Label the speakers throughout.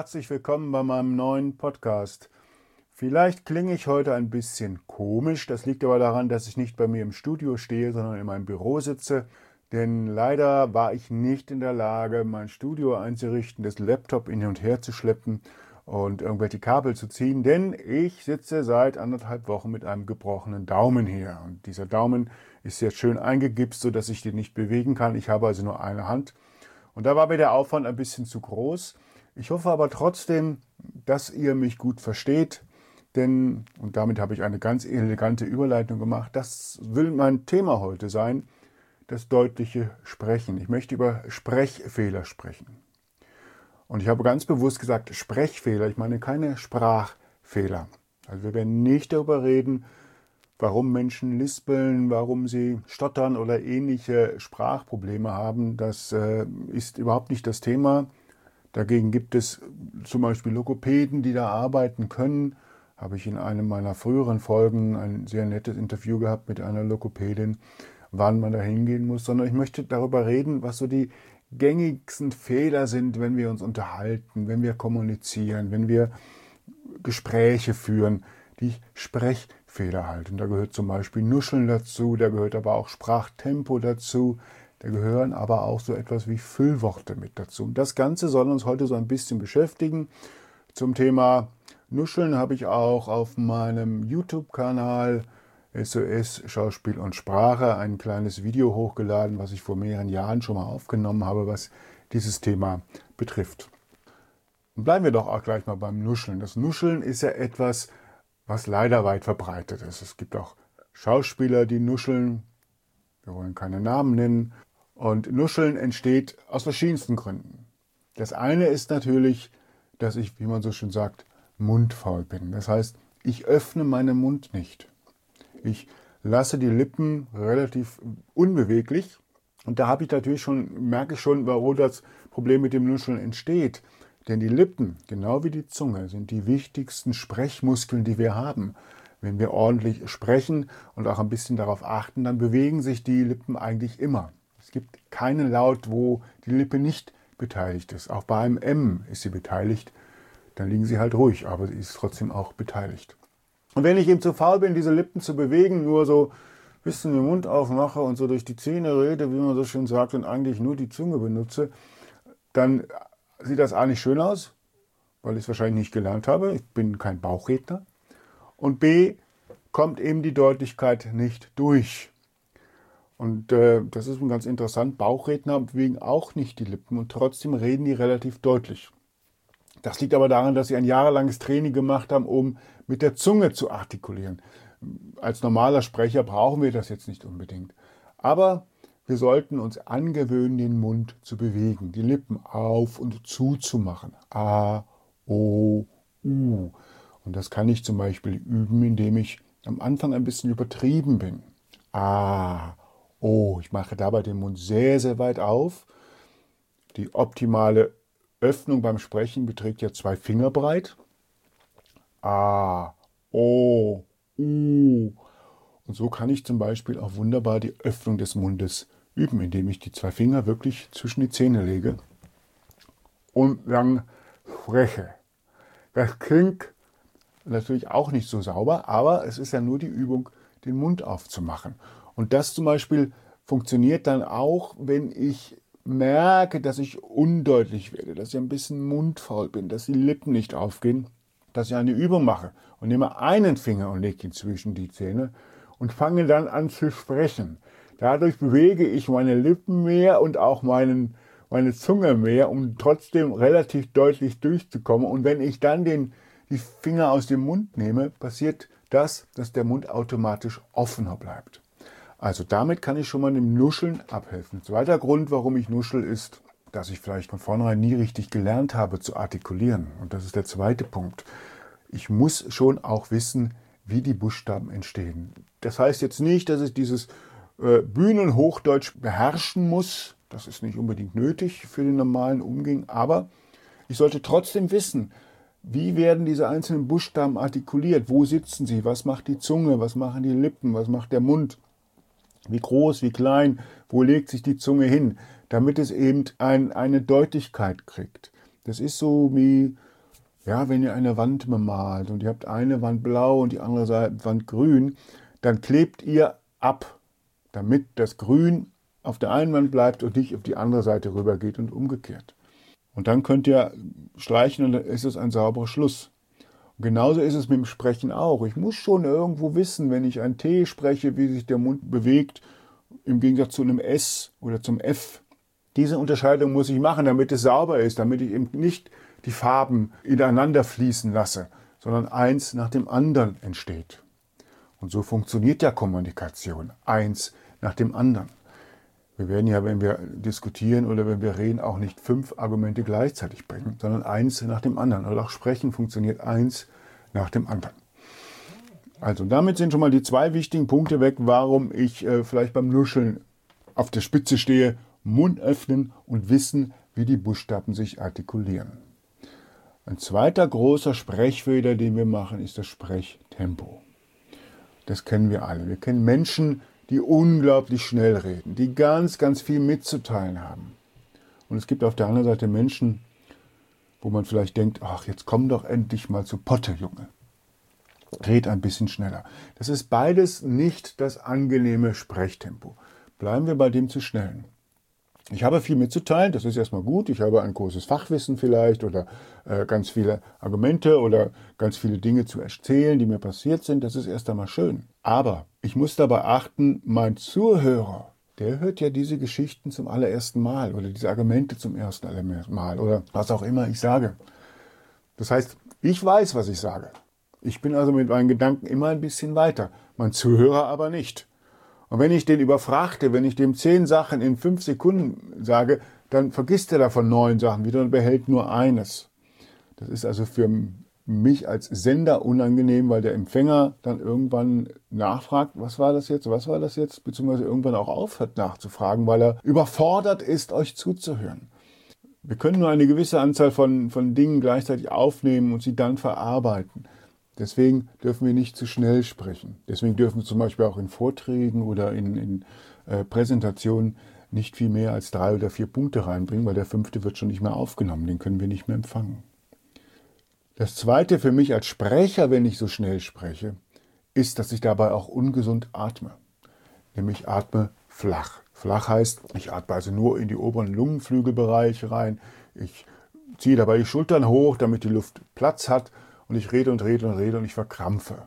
Speaker 1: herzlich willkommen bei meinem neuen Podcast. Vielleicht klinge ich heute ein bisschen komisch, das liegt aber daran, dass ich nicht bei mir im Studio stehe, sondern in meinem Büro sitze. Denn leider war ich nicht in der Lage, mein Studio einzurichten, das Laptop hin und her zu schleppen und irgendwelche Kabel zu ziehen, denn ich sitze seit 1,5 Wochen mit einem gebrochenen Daumen hier. Und dieser Daumen ist jetzt schön eingegipst, sodass ich den nicht bewegen kann. Ich habe also nur eine Hand. Und da war mir der Aufwand ein bisschen zu groß. Ich hoffe aber trotzdem, dass ihr mich gut versteht, denn, und damit habe ich eine ganz elegante Überleitung gemacht, das will mein Thema heute sein, das deutliche Sprechen. Ich möchte über Sprechfehler sprechen. Und ich habe ganz bewusst gesagt Sprechfehler, ich meine keine Sprachfehler. Also wir werden nicht darüber reden, warum Menschen lispeln, warum sie stottern oder ähnliche Sprachprobleme haben. Das ist überhaupt nicht das Thema. Dagegen gibt es zum Beispiel Logopäden, die da arbeiten können. Habe ich in einem meiner früheren Folgen ein sehr nettes Interview gehabt mit einer Logopädin, wann man da hingehen muss. Sondern ich möchte darüber reden, was so die gängigsten Fehler sind, wenn wir uns unterhalten, wenn wir kommunizieren, wenn wir Gespräche führen, die Sprechfehler halt. Und da gehört zum Beispiel Nuscheln dazu, da gehört aber auch Sprachtempo dazu, da gehören aber auch so etwas wie Füllworte mit dazu. Und das Ganze soll uns heute so ein bisschen beschäftigen. Zum Thema Nuscheln habe ich auch auf meinem YouTube-Kanal SOS Schauspiel und Sprache ein kleines Video hochgeladen, was ich vor mehreren Jahren schon mal aufgenommen habe, was dieses Thema betrifft. Und bleiben wir doch auch gleich mal beim Nuscheln. Das Nuscheln ist ja etwas, was leider weit verbreitet ist. Es gibt auch Schauspieler, die nuscheln. Wir wollen keine Namen nennen. Und Nuscheln entsteht aus verschiedensten Gründen. Das eine ist natürlich, dass ich, wie man so schön sagt, mundfaul bin. Das heißt, ich öffne meinen Mund nicht. Ich lasse die Lippen relativ unbeweglich. Und da merke ich schon, warum das Problem mit dem Nuscheln entsteht. Denn die Lippen, genau wie die Zunge, sind die wichtigsten Sprechmuskeln, die wir haben. Wenn wir ordentlich sprechen und auch ein bisschen darauf achten, dann bewegen sich die Lippen eigentlich immer. Es gibt keinen Laut, wo die Lippe nicht beteiligt ist. Auch bei einem M ist sie beteiligt. Dann liegen sie halt ruhig, aber sie ist trotzdem auch beteiligt. Und wenn ich eben zu faul bin, diese Lippen zu bewegen, nur so ein bisschen den Mund aufmache und so durch die Zähne rede, wie man so schön sagt, und eigentlich nur die Zunge benutze, dann sieht das A nicht schön aus, weil ich es wahrscheinlich nicht gelernt habe. Ich bin kein Bauchredner. Und B, kommt eben die Deutlichkeit nicht durch. Und das ist ganz interessant. Bauchredner bewegen auch nicht die Lippen und trotzdem reden die relativ deutlich. Das liegt aber daran, dass sie ein jahrelanges Training gemacht haben, um mit der Zunge zu artikulieren. Als normaler Sprecher brauchen wir das jetzt nicht unbedingt. Aber wir sollten uns angewöhnen, den Mund zu bewegen, die Lippen auf und zu zu machen. A, O, U. Und das kann ich zum Beispiel üben, indem ich am Anfang ein bisschen übertrieben bin. A, O. Ich mache dabei den Mund sehr, sehr weit auf. Die optimale Öffnung beim Sprechen beträgt ja 2 Finger breit. A, O, U. Und so kann ich zum Beispiel auch wunderbar die Öffnung des Mundes üben, indem ich die 2 Finger wirklich zwischen die Zähne lege und dann spreche. Das klingt natürlich auch nicht so sauber, aber es ist ja nur die Übung, den Mund aufzumachen. Und das zum Beispiel funktioniert dann auch, wenn ich merke, dass ich undeutlich werde, dass ich ein bisschen mundfaul bin, dass die Lippen nicht aufgehen, dass ich eine Übung mache und nehme einen Finger und lege ihn zwischen die Zähne und fange dann an zu sprechen. Dadurch bewege ich meine Lippen mehr und auch meine Zunge mehr, um trotzdem relativ deutlich durchzukommen. Und wenn ich dann die Finger aus dem Mund nehme, passiert das, dass der Mund automatisch offener bleibt. Also damit kann ich schon mal dem Nuscheln abhelfen. Ein zweiter Grund, warum ich nuschel, ist, dass ich vielleicht von vornherein nie richtig gelernt habe zu artikulieren. Und das ist der zweite Punkt. Ich muss schon auch wissen, wie die Buchstaben entstehen. Das heißt jetzt nicht, dass ich dieses Bühnenhochdeutsch beherrschen muss. Das ist nicht unbedingt nötig für den normalen Umgang. Aber ich sollte trotzdem wissen, wie werden diese einzelnen Buchstaben artikuliert? Wo sitzen sie? Was macht die Zunge? Was machen die Lippen? Was macht der Mund? Wie groß, wie klein, wo legt sich die Zunge hin, damit es eben eine Deutlichkeit kriegt. Das ist so wie Ja, wenn ihr eine Wand bemalt und ihr habt eine Wand blau und die andere Wand grün, dann klebt ihr ab, damit das Grün auf der einen Wand bleibt und nicht auf die andere Seite rübergeht und umgekehrt. Und dann könnt ihr streichen und dann ist es ein sauberer Schluss. Und genauso ist es mit dem Sprechen auch. Ich muss schon irgendwo wissen, wenn ich ein T spreche, wie sich der Mund bewegt, im Gegensatz zu einem S oder zum F. Diese Unterscheidung muss ich machen, damit es sauber ist, damit ich eben nicht die Farben ineinander fließen lasse, sondern eins nach dem anderen entsteht. Und so funktioniert ja Kommunikation, eins nach dem anderen. Wir werden ja, wenn wir diskutieren oder wenn wir reden, auch nicht 5 Argumente gleichzeitig bringen, sondern eins nach dem anderen. Und auch Sprechen funktioniert eins nach dem anderen. Also damit sind schon mal die 2 wichtigen Punkte weg, warum ich vielleicht beim Nuscheln auf der Spitze stehe, Mund öffnen und wissen, wie die Buchstaben sich artikulieren. Ein zweiter großer Sprechfehler, den wir machen, ist das Sprechtempo. Das kennen wir alle. Wir kennen Menschen, die unglaublich schnell reden, die ganz, ganz viel mitzuteilen haben. Und es gibt auf der anderen Seite Menschen, wo man vielleicht denkt, ach, jetzt komm doch endlich mal zu Potte, Junge. Red ein bisschen schneller. Das ist beides nicht das angenehme Sprechtempo. Bleiben wir bei dem zu schnellen. Ich habe viel mitzuteilen, das ist erstmal gut. Ich habe ein großes Fachwissen vielleicht oder ganz viele Argumente oder ganz viele Dinge zu erzählen, die mir passiert sind. Das ist erst einmal schön. Aber ich muss dabei achten, mein Zuhörer, der hört ja diese Geschichten zum allerersten Mal oder diese Argumente zum ersten Mal oder was auch immer ich sage. Das heißt, ich weiß, was ich sage. Ich bin also mit meinen Gedanken immer ein bisschen weiter, mein Zuhörer aber nicht. Und wenn ich den überfrachte, wenn ich dem 10 Sachen in 5 Sekunden sage, dann vergisst er davon 9 Sachen wieder und behält nur eines. Das ist also für mich als Sender unangenehm, weil der Empfänger dann irgendwann nachfragt, was war das jetzt, beziehungsweise irgendwann auch aufhört nachzufragen, weil er überfordert ist, euch zuzuhören. Wir können nur eine gewisse Anzahl von Dingen gleichzeitig aufnehmen und sie dann verarbeiten. Deswegen dürfen wir nicht zu schnell sprechen. Deswegen dürfen wir zum Beispiel auch in Vorträgen oder in Präsentationen nicht viel mehr als 3 oder 4 Punkte reinbringen, weil der 5. wird schon nicht mehr aufgenommen, den können wir nicht mehr empfangen. Das Zweite für mich als Sprecher, wenn ich so schnell spreche, ist, dass ich dabei auch ungesund atme. Nämlich atme flach. Flach heißt, ich atme also nur in die oberen Lungenflügelbereiche rein. Ich ziehe dabei die Schultern hoch, damit die Luft Platz hat. Und ich rede und ich verkrampfe.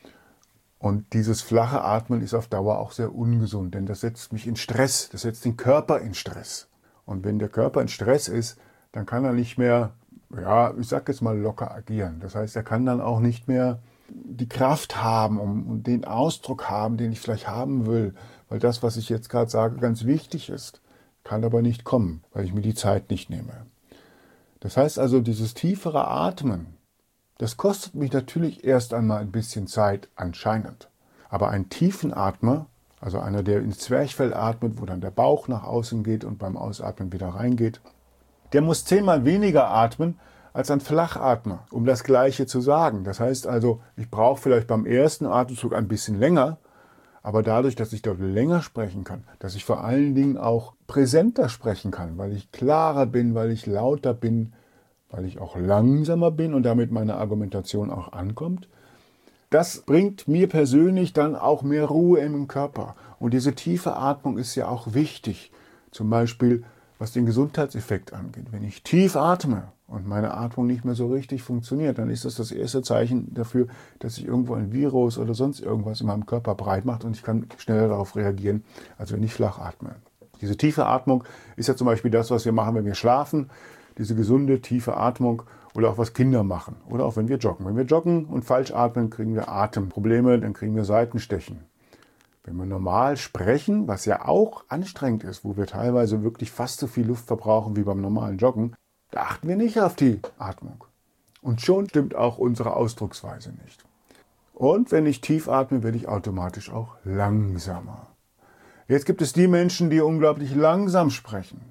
Speaker 1: Und dieses flache Atmen ist auf Dauer auch sehr ungesund, denn das setzt mich in Stress, das setzt den Körper in Stress. Und wenn der Körper in Stress ist, dann kann er nicht mehr, ich sag jetzt mal locker agieren. Das heißt, er kann dann auch nicht mehr die Kraft haben und den Ausdruck haben, den ich vielleicht haben will, weil das, was ich jetzt gerade sage, ganz wichtig ist, kann aber nicht kommen, weil ich mir die Zeit nicht nehme. Das heißt also, dieses tiefere Atmen, das kostet mich natürlich erst einmal ein bisschen Zeit, anscheinend. Aber ein Tiefenatmer, also einer, der ins Zwerchfell atmet, wo dann der Bauch nach außen geht und beim Ausatmen wieder reingeht, der muss 10-mal weniger atmen als ein Flachatmer, um das Gleiche zu sagen. Das heißt also, ich brauche vielleicht beim ersten Atemzug ein bisschen länger, aber dadurch, dass ich dort länger sprechen kann, dass ich vor allen Dingen auch präsenter sprechen kann, weil ich klarer bin, weil ich lauter bin, weil ich auch langsamer bin und damit meine Argumentation auch ankommt. Das bringt mir persönlich dann auch mehr Ruhe im Körper. Und diese tiefe Atmung ist ja auch wichtig, zum Beispiel was den Gesundheitseffekt angeht. Wenn ich tief atme und meine Atmung nicht mehr so richtig funktioniert, dann ist das erste Zeichen dafür, dass sich irgendwo ein Virus oder sonst irgendwas in meinem Körper breit macht und ich kann schneller darauf reagieren, als wenn ich flach atme. Diese tiefe Atmung ist ja zum Beispiel das, was wir machen, wenn wir schlafen. Diese gesunde, tiefe Atmung oder auch was Kinder machen oder auch wenn wir joggen. Wenn wir joggen und falsch atmen, kriegen wir Atemprobleme, dann kriegen wir Seitenstechen. Wenn wir normal sprechen, was ja auch anstrengend ist, wo wir teilweise wirklich fast so viel Luft verbrauchen wie beim normalen Joggen, da achten wir nicht auf die Atmung. Und schon stimmt auch unsere Ausdrucksweise nicht. Und wenn ich tief atme, werde ich automatisch auch langsamer. Jetzt gibt es die Menschen, die unglaublich langsam sprechen.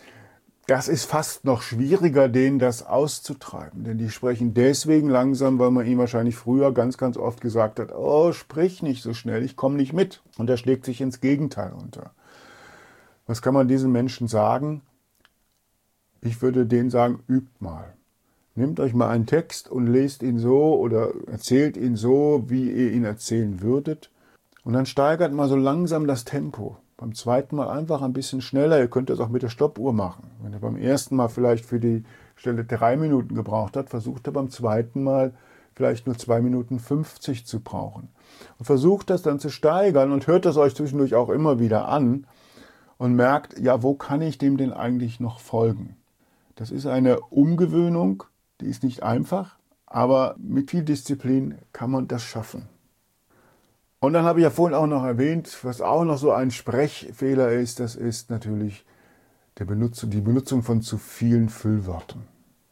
Speaker 1: Das ist fast noch schwieriger, denen das auszutreiben. Denn die sprechen deswegen langsam, weil man ihnen wahrscheinlich früher ganz, ganz oft gesagt hat, oh, sprich nicht so schnell, ich komme nicht mit. Und das schlägt sich ins Gegenteil unter. Was kann man diesen Menschen sagen? Ich würde denen sagen, übt mal. Nehmt euch mal einen Text und lest ihn so oder erzählt ihn so, wie ihr ihn erzählen würdet. Und dann steigert mal so langsam das Tempo. Beim zweiten Mal einfach ein bisschen schneller. Ihr könnt das auch mit der Stoppuhr machen. Wenn ihr beim ersten Mal vielleicht für die Stelle 3 Minuten gebraucht habt, versucht ihr beim zweiten Mal vielleicht nur 2 Minuten 50 zu brauchen. Und versucht das dann zu steigern und hört das euch zwischendurch auch immer wieder an und merkt, ja, wo kann ich dem denn eigentlich noch folgen? Das ist eine Umgewöhnung, die ist nicht einfach, aber mit viel Disziplin kann man das schaffen. Und dann habe ich ja vorhin auch noch erwähnt, was auch noch so ein Sprechfehler ist, das ist natürlich die Benutzung von zu vielen Füllwörtern.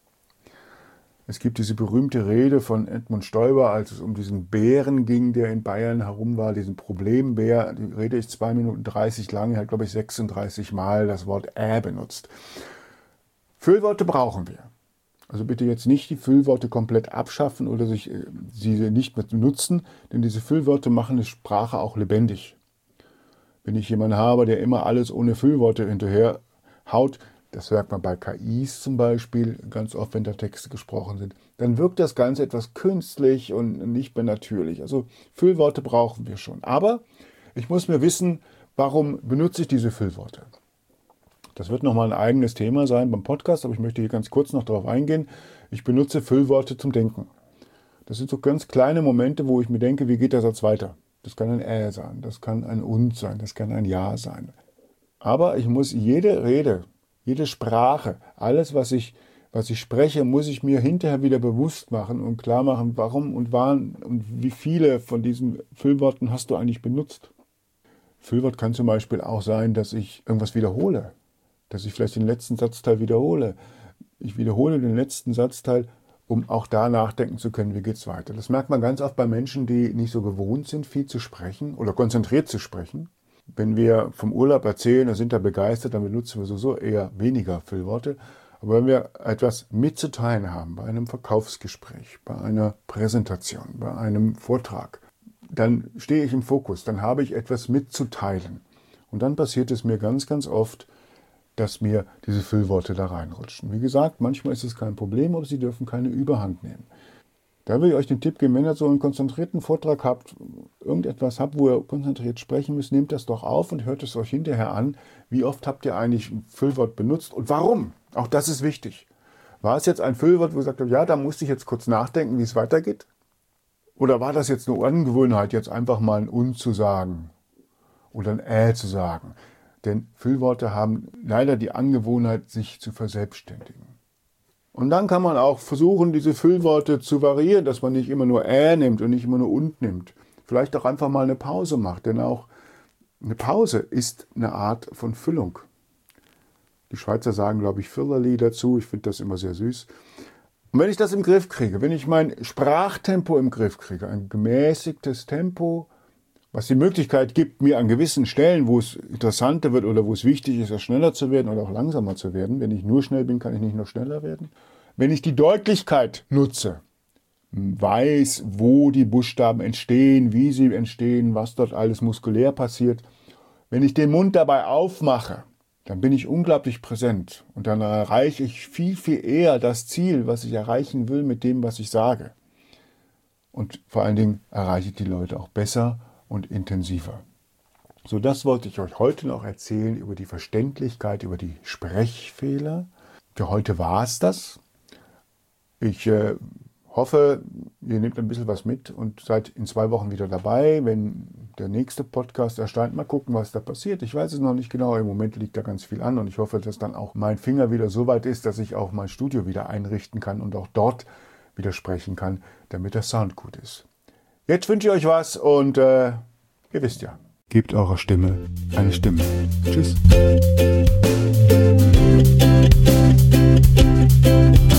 Speaker 1: Es gibt diese berühmte Rede von Edmund Stoiber, als es um diesen Bären ging, der in Bayern herum war, diesen Problembär. Die Rede ist 2 Minuten 30 lang, er hat, glaube ich, 36 Mal das Wort benutzt. Füllworte brauchen wir. Also bitte jetzt nicht die Füllworte komplett abschaffen oder sie nicht mehr benutzen, denn diese Füllworte machen eine Sprache auch lebendig. Wenn ich jemanden habe, der immer alles ohne Füllworte hinterher haut, das merkt man bei KIs zum Beispiel, ganz oft, wenn da Texte gesprochen sind, dann wirkt das Ganze etwas künstlich und nicht mehr natürlich. Also Füllworte brauchen wir schon. Aber ich muss mir wissen, warum benutze ich diese Füllworte? Das wird nochmal ein eigenes Thema sein beim Podcast, aber ich möchte hier ganz kurz noch darauf eingehen. Ich benutze Füllworte zum Denken. Das sind so ganz kleine Momente, wo ich mir denke, wie geht der Satz weiter? Das kann ein sein, das kann ein und sein, das kann ein ja sein. Aber ich muss jede Rede, jede Sprache, alles, was ich spreche, muss ich mir hinterher wieder bewusst machen und klar machen, warum und wann und wie viele von diesen Füllworten hast du eigentlich benutzt. Füllwort kann zum Beispiel auch sein, dass ich irgendwas wiederhole, dass ich vielleicht den letzten Satzteil wiederhole. Ich wiederhole den letzten Satzteil, um auch da nachdenken zu können, wie geht es weiter. Das merkt man ganz oft bei Menschen, die nicht so gewohnt sind, viel zu sprechen oder konzentriert zu sprechen. Wenn wir vom Urlaub erzählen und sind da begeistert, dann benutzen wir sowieso eher weniger Füllworte. Aber wenn wir etwas mitzuteilen haben, bei einem Verkaufsgespräch, bei einer Präsentation, bei einem Vortrag, dann stehe ich im Fokus, dann habe ich etwas mitzuteilen. Und dann passiert es mir ganz, ganz oft, dass mir diese Füllworte da reinrutschen. Wie gesagt, manchmal ist es kein Problem, aber sie dürfen keine Überhand nehmen. Da will ich euch den Tipp geben, wenn ihr so einen konzentrierten Vortrag habt, irgendetwas habt, wo ihr konzentriert sprechen müsst, nehmt das doch auf und hört es euch hinterher an. Wie oft habt ihr eigentlich ein Füllwort benutzt und warum? Auch das ist wichtig. War es jetzt ein Füllwort, wo ihr gesagt habt, ja, da musste ich jetzt kurz nachdenken, wie es weitergeht? Oder war das jetzt eine Angewohnheit, jetzt einfach mal ein und zu sagen oder ein zu sagen? Denn Füllworte haben leider die Angewohnheit, sich zu verselbstständigen. Und dann kann man auch versuchen, diese Füllworte zu variieren, dass man nicht immer nur nimmt und nicht immer nur und nimmt. Vielleicht auch einfach mal eine Pause macht, denn auch eine Pause ist eine Art von Füllung. Die Schweizer sagen, glaube ich, Füllerli dazu. Ich finde das immer sehr süß. Und wenn ich das im Griff kriege, wenn ich mein Sprachtempo im Griff kriege, ein gemäßigtes Tempo, was die Möglichkeit gibt, mir an gewissen Stellen, wo es interessanter wird oder wo es wichtig ist, schneller zu werden oder auch langsamer zu werden. Wenn ich nur schnell bin, kann ich nicht noch schneller werden. Wenn ich die Deutlichkeit nutze, weiß, wo die Buchstaben entstehen, wie sie entstehen, was dort alles muskulär passiert. Wenn ich den Mund dabei aufmache, dann bin ich unglaublich präsent und dann erreiche ich viel, viel eher das Ziel, was ich erreichen will mit dem, was ich sage. Und vor allen Dingen erreiche ich die Leute auch besser und intensiver. So, das wollte ich euch heute noch erzählen über die Verständlichkeit, über die Sprechfehler. Für heute war es das. Ich hoffe, ihr nehmt ein bisschen was mit und seid in 2 Wochen wieder dabei, wenn der nächste Podcast erscheint. Mal gucken, was da passiert. Ich weiß es noch nicht genau. Im Moment liegt da ganz viel an und ich hoffe, dass dann auch mein Finger wieder so weit ist, dass ich auch mein Studio wieder einrichten kann und auch dort wieder sprechen kann, damit der Sound gut ist. Jetzt wünsche ich euch was und ihr wisst ja, gebt eurer Stimme eine Stimme. Tschüss.